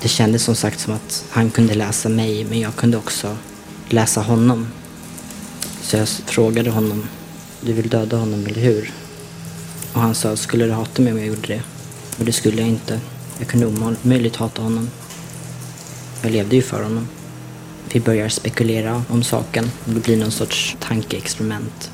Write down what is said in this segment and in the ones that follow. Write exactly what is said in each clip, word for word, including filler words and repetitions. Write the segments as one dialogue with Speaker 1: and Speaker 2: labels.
Speaker 1: Det kändes som sagt som att han kunde läsa mig, men jag kunde också läsa honom. Så jag frågade honom, du vill döda honom eller hur? Och han sa, skulle du hata mig om jag gjorde det? Och det skulle jag inte. Jag kunde omöjligt hata honom. Jag levde ju för honom. Vi börjar spekulera om saken. Det blir någon sorts tankeexperiment.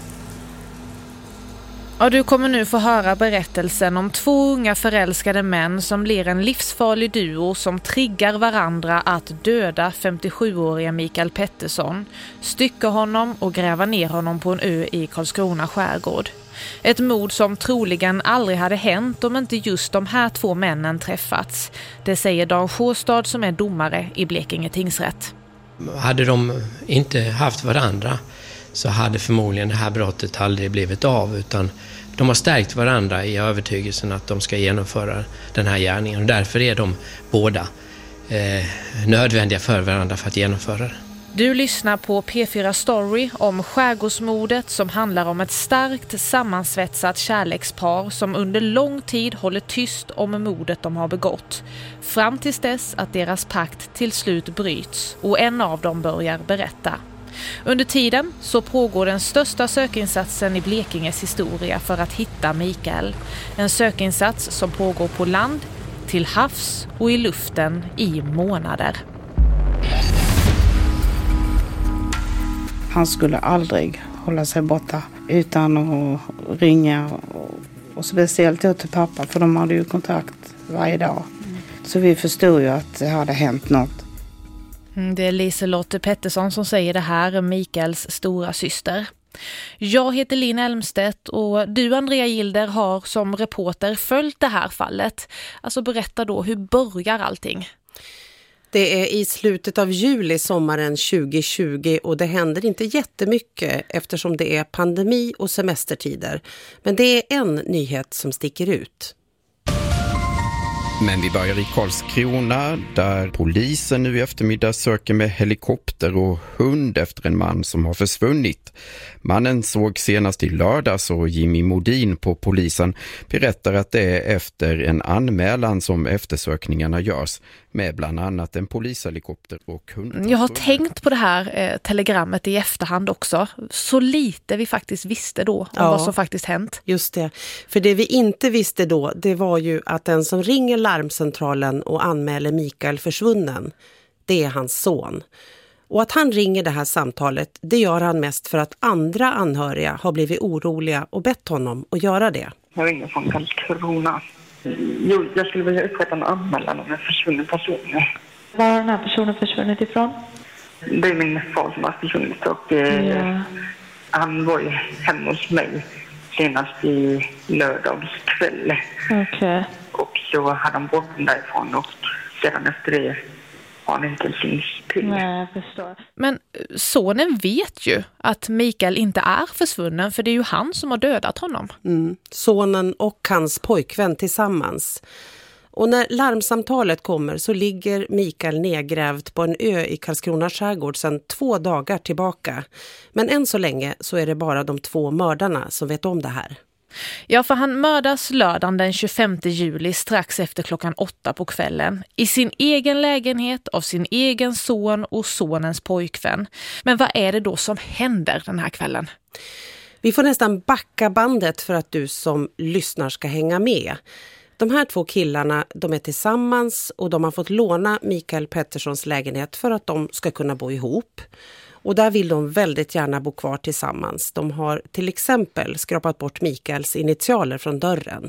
Speaker 2: Och du kommer nu få höra berättelsen om två unga förälskade män som blir en livsfarlig duo som triggar varandra att döda femtiosjuåriga Mikael Pettersson, stycka honom och gräva ner honom på en ö i Karlskrona skärgård. Ett mord som troligen aldrig hade hänt om inte just de här två männen träffats. Det säger Dan Sjåstad som är domare i Blekinge tingsrätt.
Speaker 3: Hade de inte haft varandra så hade förmodligen det här brottet aldrig blivit av, utan de har stärkt varandra i övertygelsen att de ska genomföra den här gärningen, och därför är de båda eh, nödvändiga för varandra för att genomföra det.
Speaker 2: Du lyssnar på P fyra Story om skärgårdsmordet som handlar om ett starkt sammansvetsat kärlekspar som under lång tid håller tyst om mordet de har begått. Fram tills dess att deras pakt till slut bryts och en av dem börjar berätta. Under tiden så pågår den största sökinsatsen i Blekinges historia för att hitta Mikael. En sökinsats som pågår på land, till havs och i luften i månader.
Speaker 4: Han skulle aldrig hålla sig borta utan att ringa, och, och speciellt då till pappa, för de hade ju kontakt varje dag. Mm. Så vi förstod ju att det hade hänt något.
Speaker 2: Det är Liselotte Pettersson som säger det här, Mikaels stora syster. Jag heter Linn Elmstedt och du, Andrea Gilder, har som reporter följt det här fallet. Alltså berätta då, hur börjar allting?
Speaker 5: Det är i slutet av juli sommaren tjugo tjugo och det händer inte jättemycket eftersom det är pandemi och semestertider. Men det är en nyhet som sticker ut.
Speaker 6: Men vi börjar i Karlskrona där polisen nu i eftermiddag söker med helikopter och hund efter en man som har försvunnit. Mannen såg senast i lördags och Jimmy Modin på polisen berättar att det är efter en anmälan som eftersökningarna görs med bland annat en polishelikopter och hund.
Speaker 2: Jag har tänkt på det här eh, telegrammet i efterhand också. Så lite vi faktiskt visste då om
Speaker 5: ja,
Speaker 2: vad som faktiskt hänt.
Speaker 5: Just det. För det vi inte visste då, det var ju att den som ringer larmcentralen och anmäler Mikael försvunnen, det är hans son. Och att han ringer det här samtalet, det gör han mest för att andra anhöriga har blivit oroliga och bett honom att göra det.
Speaker 7: Jag ringer från Karlskrona. Jo, jag skulle vilja upprätta en anmälan om en försvunnen person.
Speaker 8: Var har den här personen försvunnit ifrån?
Speaker 7: Det är min far som har försvunnit och eh, ja. Han var ju hemma hos mig senast i lördags kväll.
Speaker 8: Okej. Okay.
Speaker 7: Och så hade han bort den därifrån och sedan efter det har han inte syns till.
Speaker 8: Nej, jag förstår.
Speaker 2: Men sonen vet ju att Mikael inte är försvunnen, för det är ju han som har dödat honom.
Speaker 5: Mm. Sonen och hans pojkvän tillsammans. Och när larmsamtalet kommer så ligger Mikael nedgrävd på en ö i Karlskrona skärgård sedan två dagar tillbaka. Men än så länge så är det bara de två mördarna som vet om det här.
Speaker 2: Ja, för han mördas lördagen den tjugofemte juli strax efter klockan åtta på kvällen. I sin egen lägenhet av sin egen son och sonens pojkvän. Men vad är det då som händer den här kvällen?
Speaker 5: Vi får nästan backa bandet för att du som lyssnar ska hänga med. De här två killarna, de är tillsammans och de har fått låna Mikael Petterssons lägenhet för att de ska kunna bo ihop. Och där vill de väldigt gärna bo kvar tillsammans. De har till exempel skrapat bort Mikaels initialer från dörren.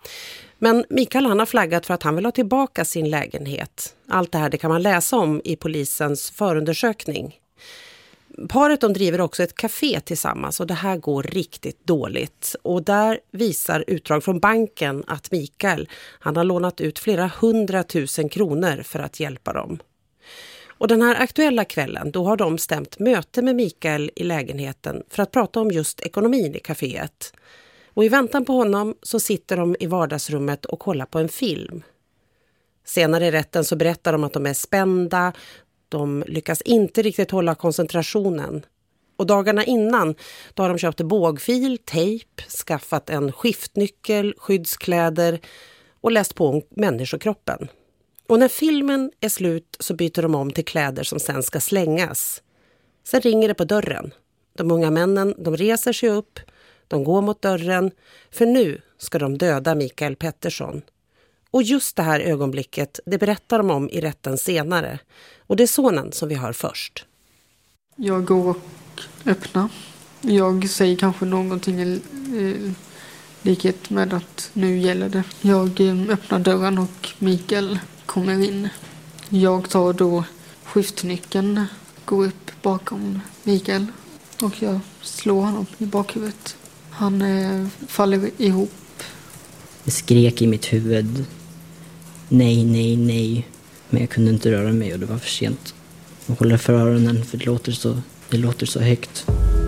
Speaker 5: Men Mikael han har flaggat för att han vill ha tillbaka sin lägenhet. Allt det här det kan man läsa om i polisens förundersökning. Paret de driver också ett café tillsammans och det här går riktigt dåligt. Och där visar utdrag från banken att Mikael han har lånat ut flera hundratusen kronor för att hjälpa dem. Och den här aktuella kvällen då har de stämt möte med Mikael i lägenheten för att prata om just ekonomin i kaféet. Och i väntan på honom så sitter de i vardagsrummet och kollar på en film. Senare i rätten så berättar de att de är spända. De lyckas inte riktigt hålla koncentrationen. Och dagarna innan då har de köpt bågfil, tejp, skaffat en skiftnyckel, skyddskläder och läst på om människokroppen. Och när filmen är slut så byter de om till kläder som sen ska slängas. Sen ringer det på dörren. De unga männen, de reser sig upp, de går mot dörren, för nu ska de döda Mikael Pettersson. Och just det här ögonblicket, det berättar de om i rätten senare. Och det är sonen som vi hör först.
Speaker 9: Jag går och öppnar. Jag säger kanske någonting i eh, likhet med att nu gäller det. Jag eh, öppnar dörren och Mikael kommer in. Jag tar då skiftnyckeln, går upp bakom Mikael och jag slår honom i bakhuvudet. Han eh, faller ihop.
Speaker 1: Det skrek i mitt huvud. Nej, nej, nej. Men jag kunde inte röra mig och det var för sent. Jag håller för öronen för det låter så, det låter så högt.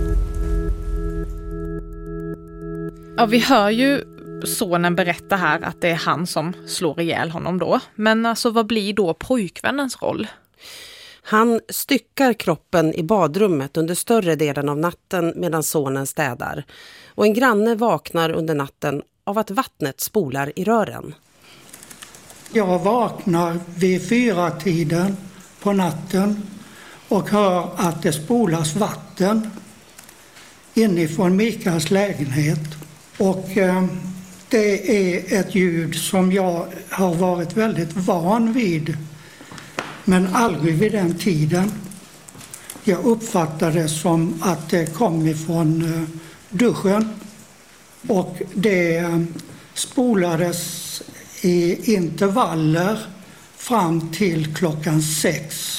Speaker 2: Ja, vi hör ju sonen berätta här att det är han som slår ihjäl honom då. Men alltså, vad blir då pojkvännens roll?
Speaker 5: Han styckar kroppen i badrummet under större delen av natten medan sonen städar. Och en granne vaknar under natten av att vattnet spolar i rören.
Speaker 10: Jag vaknar vid fyra tiden på natten och hör att det spolas vatten inifrån Mikaels lägenhet. Och eh, det är ett ljud som jag har varit väldigt van vid, men aldrig vid den tiden. Jag uppfattade det som att det kom ifrån eh, duschen och det eh, spolades i intervaller fram till klockan sex.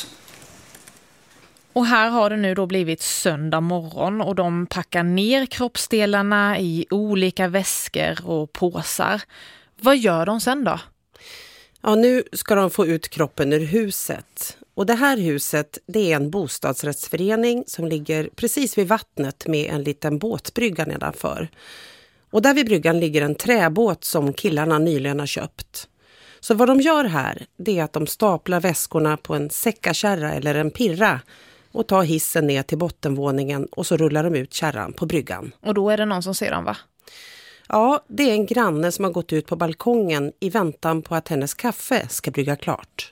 Speaker 2: Och här har det nu då blivit söndag morgon och de packar ner kroppsdelarna i olika väskor och påsar. Vad gör de sen då?
Speaker 5: Ja, nu ska de få ut kroppen ur huset. Och det här huset, det är en bostadsrättsförening som ligger precis vid vattnet med en liten båtbrygga nedanför. Och där vid bryggan ligger en träbåt som killarna nyligen har köpt. Så vad de gör här, det är att de staplar väskorna på en säckakärra eller en pirra och tar hissen ner till bottenvåningen och så rullar de ut kärran på bryggan.
Speaker 2: Och då är det någon som ser dem, va?
Speaker 5: Ja, det är en granne som har gått ut på balkongen i väntan på att hennes kaffe ska brygga klart.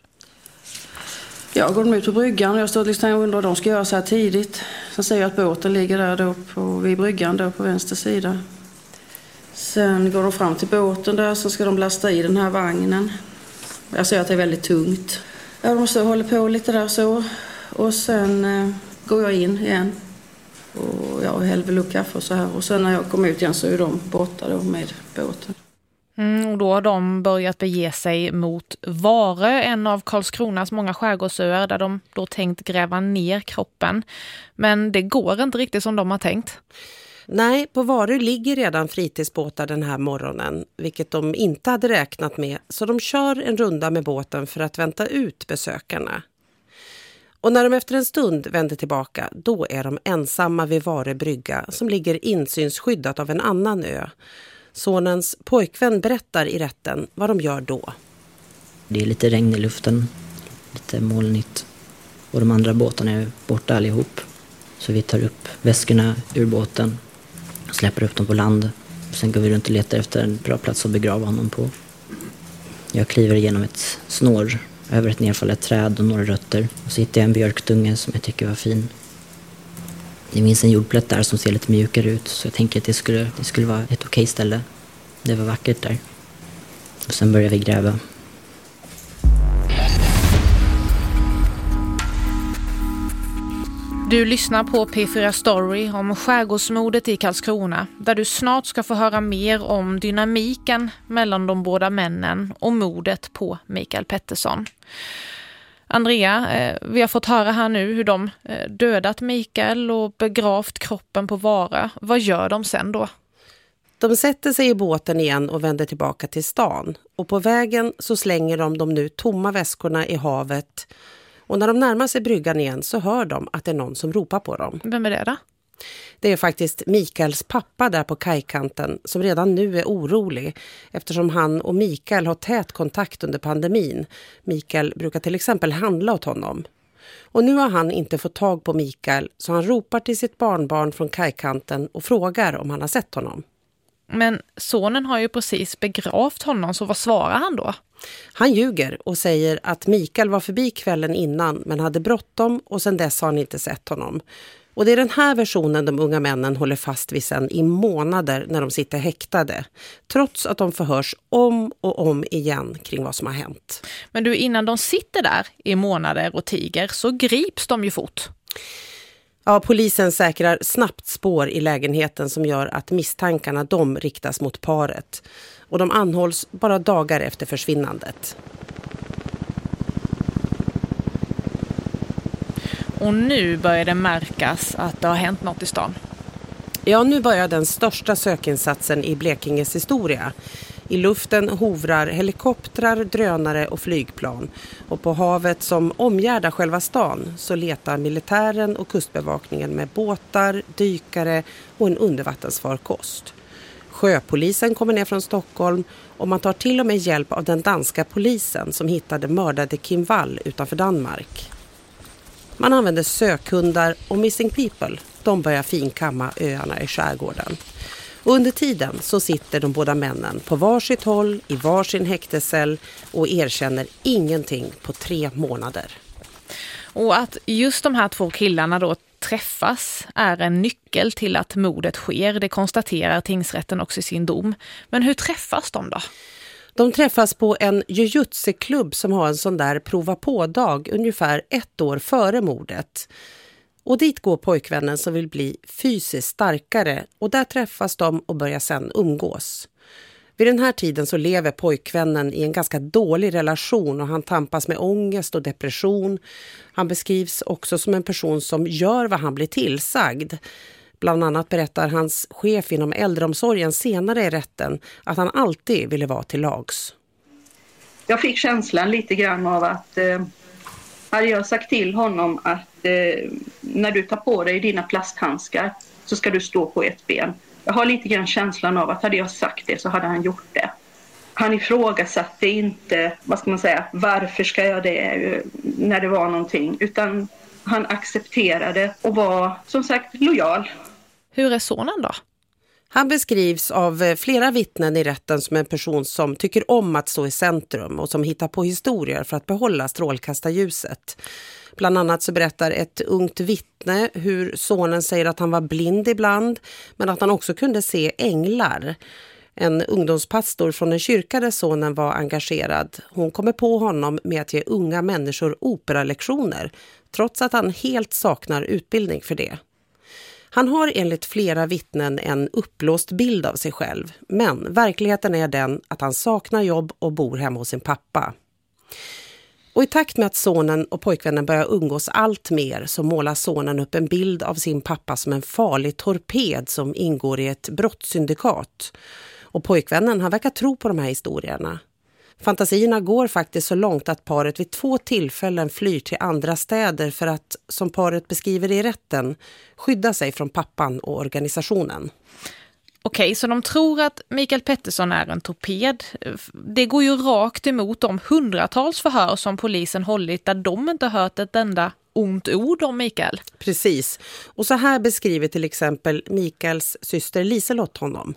Speaker 11: Jag går ut på bryggan och jag står och lyssnar och undrar vad de ska göra så här tidigt. Sen säger jag att båten ligger där då på, vid bryggan då på vänster sida. Sen går de fram till båten där, så ska de lasta i den här vagnen. Jag ser att det är väldigt tungt. Jag måste hålla på lite där så. Och sen eh, går jag in igen. Och jag häller väl upp kaffe och så här. Och sen när jag kommer ut igen så är de borta då med båten.
Speaker 2: Mm, och då har de börjat bege sig mot Varö, en av Karlskronas många skärgårdsöar där de då tänkt gräva ner kroppen. Men det går inte riktigt som de har tänkt.
Speaker 5: Nej, på Varö ligger redan fritidsbåtar den här morgonen, vilket de inte hade räknat med. Så de kör en runda med båten för att vänta ut besökarna. Och när de efter en stund vänder tillbaka, då är de ensamma vid Varö brygga som ligger insynsskyddat av en annan ö. Sonens pojkvän berättar i rätten vad de gör då.
Speaker 1: Det är lite regn i luften, lite molnigt. Och de andra båtarna är borta allihop. Så vi tar upp väskorna ur båten och släpper upp dem på land. Och sen går vi runt och letar efter en bra plats att begrava honom på. Jag kliver igenom ett snår över ett nedfallet träd och några rötter. Och så hittar jag en björktunge som jag tycker var fin. Det finns en jordplätt där som ser lite mjukare ut. Så jag tänker att det skulle, det skulle vara ett okej ställe. Det var vackert där. Och sen börjar vi gräva.
Speaker 2: Du lyssnar på P fyra Story om skärgårdsmordet i Karlskrona, där du snart ska få höra mer om dynamiken mellan de båda männen och mordet på Mikael Pettersson. Andrea, eh, vi har fått höra här nu hur de eh, dödat Mikael och begravt kroppen på Varö. Vad gör de sen då?
Speaker 5: De sätter sig i båten igen och vänder tillbaka till stan. Och på vägen så slänger de de nu tomma väskorna i havet. Och när de närmar sig bryggan igen så hör de att det är någon som ropar på dem.
Speaker 2: Vem är det då?
Speaker 5: Det är faktiskt Mikaels pappa där på kajkanten som redan nu är orolig eftersom han och Mikael har tät kontakt under pandemin. Mikael brukar till exempel handla åt honom. Och nu har han inte fått tag på Mikael så han ropar till sitt barnbarn från kajkanten och frågar om han har sett honom.
Speaker 2: Men sonen har ju precis begravt honom, så vad svarar han då?
Speaker 5: Han ljuger och säger att Mikael var förbi kvällen innan men hade bråttom och sedan dess har han inte sett honom. Och det är den här versionen de unga männen håller fast vid sen i månader när de sitter häktade. Trots att de förhörs om och om igen kring vad som har hänt.
Speaker 2: Men du, innan de sitter där i månader och tiger så grips de ju fort.
Speaker 5: Ja, polisen säkrar snabbt spår i lägenheten som gör att misstankarna de riktas mot paret. Och de anhålls bara dagar efter försvinnandet.
Speaker 2: Och nu börjar det märkas att det har hänt något i stan.
Speaker 5: Ja, nu börjar den största sökinsatsen i Blekinges historia. I luften hovrar helikoptrar, drönare och flygplan. Och på havet som omgärdar själva stan så letar militären och kustbevakningen med båtar, dykare och en undervattensfarkost. Sjöpolisen kommer ner från Stockholm och man tar till och med hjälp av den danska polisen som hittade mördade Kim Wall utanför Danmark. Man använder sökhundar och Missing People. De börjar finkamma öarna i skärgården. Och under tiden så sitter de båda männen på varsitt håll i varsin häktescell och erkänner ingenting på tre månader.
Speaker 2: Och att just de här två killarna då träffas är en nyckel till att mordet sker. Det konstaterar tingsrätten också i sin dom. Men hur träffas de då?
Speaker 5: De träffas på en jujutsu-klubb som har en sån där prova-på-dag ungefär ett år före mordet. Och dit går pojkvännen som vill bli fysiskt starkare och där träffas de och börjar sedan umgås. Vid den här tiden så lever pojkvännen i en ganska dålig relation och han tampas med ångest och depression. Han beskrivs också som en person som gör vad han blir tillsagd. Bland annat berättar hans chef inom äldreomsorgen senare i rätten att han alltid ville vara till lags.
Speaker 12: Jag fick känslan lite grann av att eh, hade jag sagt till honom att eh, när du tar på dig dina plasthandskar så ska du stå på ett ben. Jag har lite grann känslan av att hade jag sagt det så hade han gjort det. Han ifrågasatte inte, vad ska man säga, varför ska jag det när det var någonting, utan han accepterade och var som sagt lojal.
Speaker 2: Hur är sonen då?
Speaker 5: Han beskrivs av flera vittnen i rätten som en person som tycker om att stå i centrum och som hittar på historier för att behålla strålkastarljuset. Bland annat så berättar ett ungt vittne hur sonen säger att han var blind ibland men att han också kunde se änglar. En ungdomspastor från en kyrka där sonen var engagerad. Hon kommer på honom med att ge unga människor operalektioner trots att han helt saknar utbildning för det. Han har enligt flera vittnen en upplåst bild av sig själv, men verkligheten är den att han saknar jobb och bor hemma hos sin pappa. Och i takt med att sonen och pojkvännen börjar umgås allt mer så målar sonen upp en bild av sin pappa som en farlig torped som ingår i ett brottssyndikat. Och pojkvännen han verkar tro på de här historierna. Fantasierna går faktiskt så långt att paret vid två tillfällen flyr till andra städer för att, som paret beskriver i rätten, skydda sig från pappan och organisationen.
Speaker 2: Okej, så de tror att Mikael Pettersson är en torped. Det går ju rakt emot de hundratals förhör som polisen hållit där de inte hört ett enda ont ord om Mikael.
Speaker 5: Precis. Och så här beskriver till exempel Mikaels syster Liselott honom.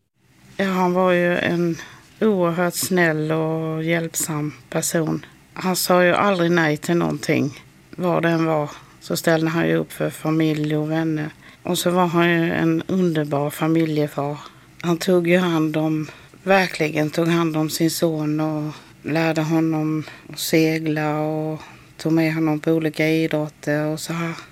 Speaker 4: Ja, han var ju en oerhört snäll och hjälpsam person. Han sa ju aldrig nej till någonting. Vad den var så ställde han ju upp för familj och vänner. Och så var han ju en underbar familjefar. Han tog ju hand om, verkligen tog hand om sin son och lärde honom att segla och tog med honom på olika idrotter och så här.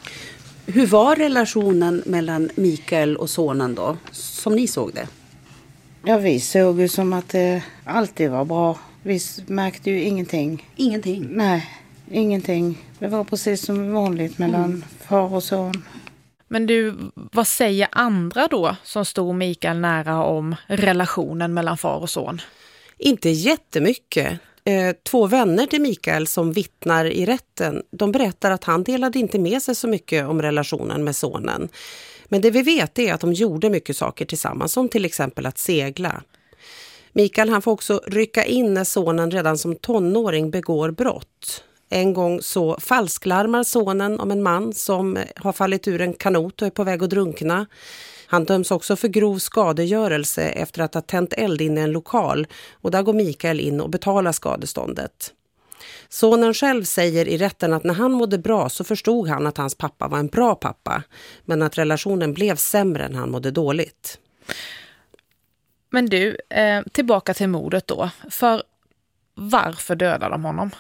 Speaker 13: Hur var relationen mellan Mikael och sonen då, som ni såg det?
Speaker 4: Ja, vi såg ju som att det alltid var bra. Vi märkte ju ingenting.
Speaker 13: Ingenting?
Speaker 4: Nej, ingenting. Det var precis som vanligt mellan mm. far och son.
Speaker 2: Men du, vad säger andra då som stod Mikael nära om relationen mellan far och son?
Speaker 5: Inte jättemycket. Två vänner till Mikael som vittnar i rätten, de berättar att han delade inte med sig så mycket om relationen med sonen. Men det vi vet är att de gjorde mycket saker tillsammans, som till exempel att segla. Mikael han får också rycka in när sonen redan som tonåring begår brott. En gång så falsklarmar sonen om en man som har fallit ur en kanot och är på väg att drunkna. Han döms också för grov skadegörelse efter att ha tänt eld in i en lokal och där går Mikael in och betalar skadeståndet. Sonen själv säger i rätten att när han mådde bra så förstod han att hans pappa var en bra pappa, men att relationen blev sämre när han mådde dåligt.
Speaker 2: Men du, eh, tillbaka till mordet då. För varför dödade de honom?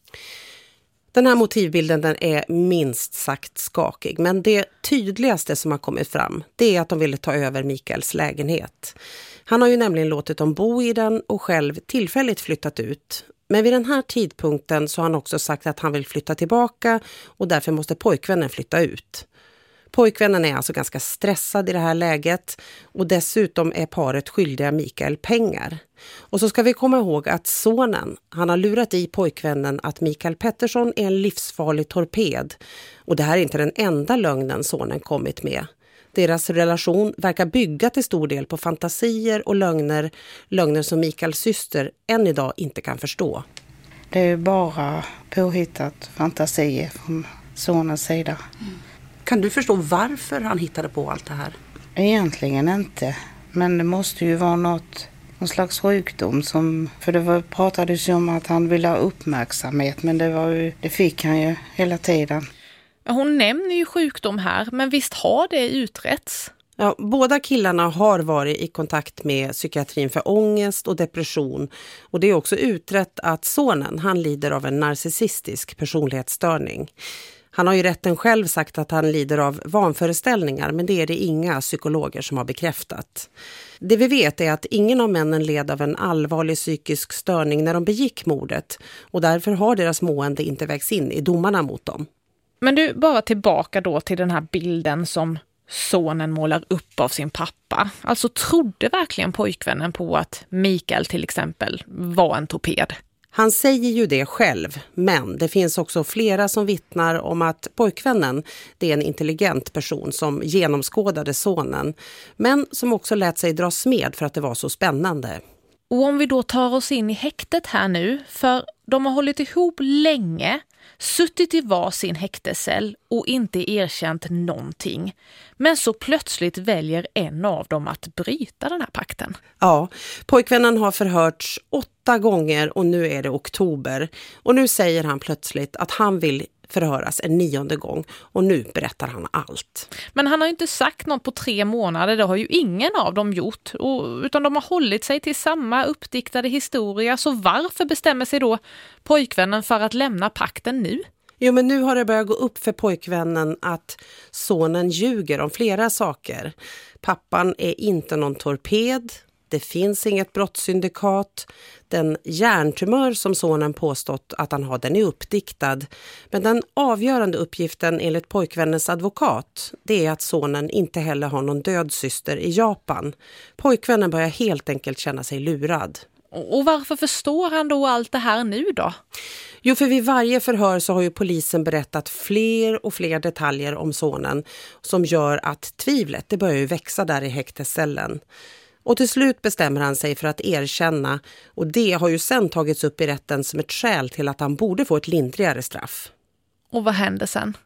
Speaker 5: Den här motivbilden den är minst sagt skakig, men det tydligaste som har kommit fram det är att de ville ta över Mikaels lägenhet. Han har ju nämligen låtit dem bo i den och själv tillfälligt flyttat ut. Men vid den här tidpunkten så har han också sagt att han vill flytta tillbaka och därför måste pojkvännen flytta ut. Pojkvännen är alltså ganska stressad i det här läget och dessutom är paret skyldiga Mikael pengar. Och så ska vi komma ihåg att sonen, han har lurat i pojkvännen att Mikael Pettersson är en livsfarlig torped. Och det här är inte den enda lögnen sonen kommit med. Deras relation verkar bygga till stor del på fantasier och lögner, lögner som Mikaels syster än idag inte kan förstå.
Speaker 4: Det är ju bara påhittat fantasier från sonens sida.
Speaker 13: Mm. Kan du förstå varför han hittade på allt det här?
Speaker 4: Egentligen inte. Men det måste ju vara något, någon slags sjukdom. Som, för det var, pratades ju om att han ville ha uppmärksamhet. Men det, var ju, det fick han ju hela tiden.
Speaker 2: Hon nämner ju sjukdom här. Men visst har det utretts?
Speaker 5: Ja, båda killarna har varit i kontakt med psykiatrin för ångest och depression. Och det är också utrett att sonen han lider av en narcissistisk personlighetsstörning. Han har ju rätten själv sagt att han lider av vanföreställningar, men det är det inga psykologer som har bekräftat. Det vi vet är att ingen av männen led av en allvarlig psykisk störning när de begick mordet och därför har deras mående inte vägts in i domarna mot dem.
Speaker 2: Men du, bara tillbaka då till den här bilden som sonen målar upp av sin pappa. Alltså trodde verkligen pojkvännen på att Mikael till exempel var en torped?
Speaker 5: Han säger ju det själv, men det finns också flera som vittnar om att pojkvännen det är en intelligent person som genomskådade sonen, men som också lät sig dras med för att det var så spännande.
Speaker 2: Och om vi då tar oss in i häktet här nu, för de har hållit ihop länge, suttit i var sin häktescell och inte erkänt någonting. Men så plötsligt väljer en av dem att bryta den här pakten.
Speaker 5: Ja, pojkvännen har förhörts åtta gånger och nu är det oktober. Och nu säger han plötsligt att han vill förhöras en nionde gång och nu berättar han allt.
Speaker 2: Men han har ju inte sagt något på tre månader, det har ju ingen av dem gjort. Och, utan de har hållit sig till samma uppdiktade historia, så varför bestämmer sig då pojkvännen för att lämna pakten nu?
Speaker 5: Jo, men nu har det börjat gå upp för pojkvännen att sonen ljuger om flera saker. Pappan är inte någon torped. Det finns inget brottssyndikat. Den hjärntumör som sonen påstått att han har, den är uppdiktad. Men den avgörande uppgiften enligt pojkvännens advokat, det är att sonen inte heller har någon död syster i Japan. Pojkvännen börjar helt enkelt känna sig lurad.
Speaker 2: Och varför förstår han då allt det här nu då?
Speaker 5: Jo, för vid varje förhör så har ju polisen berättat fler och fler detaljer om sonen som gör att tvivlet det börjar ju växa där i häktescellen. Och till slut bestämmer han sig för att erkänna och det har ju sen tagits upp i rätten som ett skäl till att han borde få ett lindrigare straff.
Speaker 2: Och vad händer sen?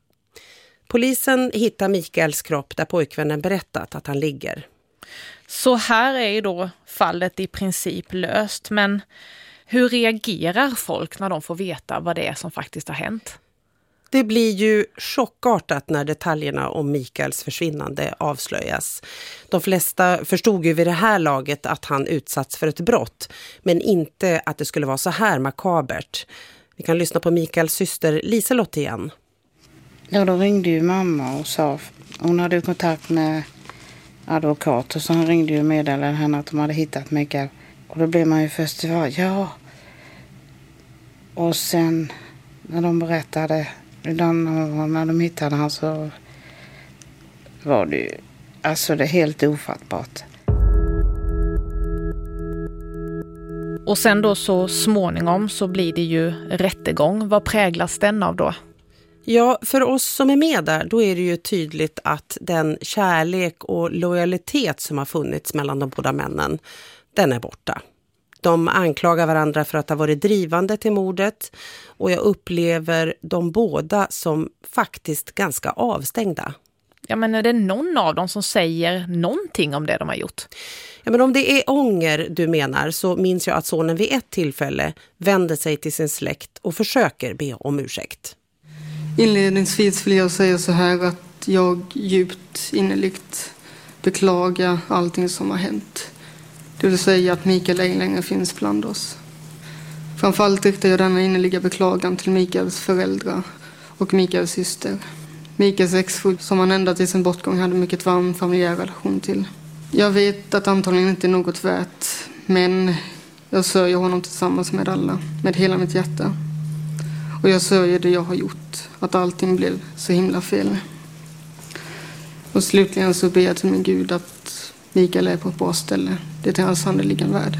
Speaker 5: Polisen hittar Mikaels kropp där pojkvännen berättat att han ligger.
Speaker 2: Så här är ju då fallet i princip löst, men hur reagerar folk när de får veta vad det är som faktiskt har hänt?
Speaker 5: Det blir ju chockartat när detaljerna om Mikaels försvinnande avslöjas. De flesta förstod ju vid det här laget att han utsatts för ett brott, men inte att det skulle vara så här makabert. Vi kan lyssna på Mikaels syster Liselott igen.
Speaker 4: Ja, då ringde ju mamma och sa, hon hade kontakt med advokat och så han ringde ju och meddelade henne att de hade hittat Mikael. Och då blev man ju först, ja. Och sen när de berättade, när de hittade han så var det ju, alltså det är helt ofattbart.
Speaker 2: Och sen då så småningom så blir det ju rättegång. Vad präglas den av då?
Speaker 5: Ja, för oss som är med där, då är det ju tydligt att den kärlek och lojalitet som har funnits mellan de båda männen, den är borta. De anklagar varandra för att ha varit drivande till mordet och jag upplever de båda som faktiskt ganska avstängda.
Speaker 2: Ja, men är det någon av dem som säger någonting om det de har gjort?
Speaker 5: Ja, men om det är ånger du menar så minns jag att sonen vid ett tillfälle vände sig till sin släkt och försöker be om ursäkt.
Speaker 9: Inledningsvis vill jag säga så här att jag djupt innerligt beklagar allting som har hänt. Det vill säga att Mikael ej längre finns bland oss. Framförallt riktar jag denna innerliga beklagan till Mikaels föräldrar och Mikaels syster. Mikaels exfru som han ända till sin bortgång hade mycket varm familjär relation till. Jag vet att antagligen inte är något värt, men jag sörjer honom tillsammans med alla, med hela mitt hjärta. Och jag sörjer det jag har gjort, att allting blev så himla fel. Och slutligen så ber jag till min Gud att Mikael är på ett bra ställe. Det är hans sannoliken värd.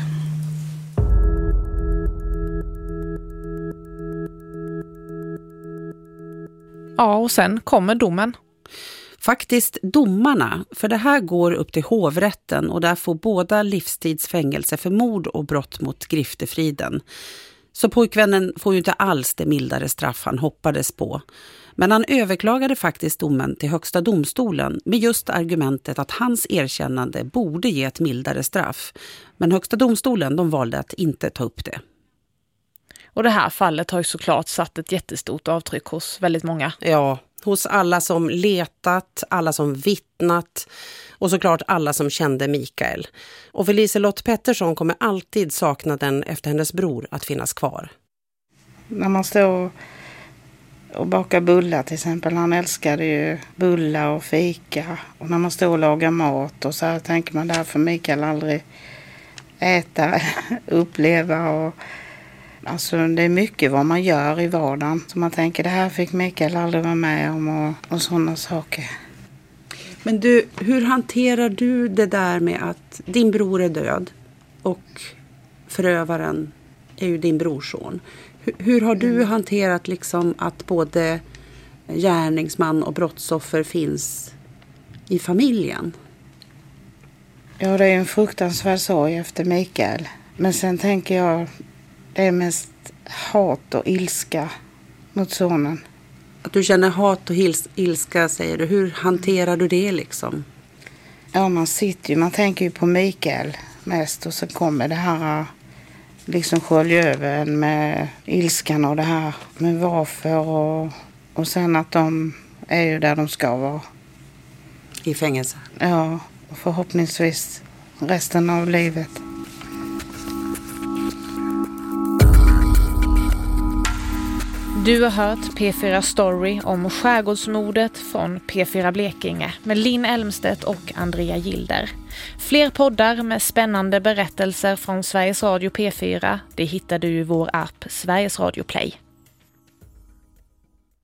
Speaker 2: Ja, och sen kommer domen.
Speaker 5: Faktiskt domarna, för det här går upp till hovrätten och där får båda livstidsfängelse för mord och brott mot griftefriden. Så pojkvännen får ju inte alls det mildare straff han hoppades på. Men han överklagade faktiskt domen till högsta domstolen med just argumentet att hans erkännande borde ge ett mildare straff. Men högsta domstolen de valde att inte ta upp det.
Speaker 2: Och det här fallet har ju såklart satt ett jättestort avtryck hos väldigt många.
Speaker 5: Ja, hos alla som letat, alla som vittnat och såklart alla som kände Mikael. Och för Liselott Pettersson kommer alltid saknaden efter hennes bror att finnas kvar.
Speaker 4: När man står och bakar bullar till exempel, han älskade ju bullar och fika. Och när man står och lagar mat och så här tänker man där för Mikael aldrig äta, uppleva och... Alltså det är mycket vad man gör i vardagen. Så man tänker det här fick Mikael aldrig vara med om och, och sådana saker.
Speaker 13: Men du, hur hanterar du det där med att din bror är död och förövaren är ju din brorson? Hur, hur har du hanterat liksom att både gärningsman och brottsoffer finns i familjen?
Speaker 4: Ja, det är en fruktansvärd sorg efter Mikael. Men sen tänker jag... Det är mest hat och ilska mot sonen.
Speaker 13: Att du känner hat och ilska, säger du. Hur hanterar du det liksom?
Speaker 4: Ja, man sitter ju, man tänker ju på Mikael mest. Och så kommer det här liksom skölja över en med ilskan och det här med varför. Och, och sen att de är ju där de ska vara.
Speaker 13: I fängelse?
Speaker 4: Ja, och förhoppningsvis resten av livet.
Speaker 2: Du har hört P fyra Story om skärgårdsmordet från P fyra Blekinge med Linn Elmstedt och Andrea Gilder. Fler poddar med spännande berättelser från Sveriges Radio P fyra, det hittar du i vår app Sveriges Radio Play.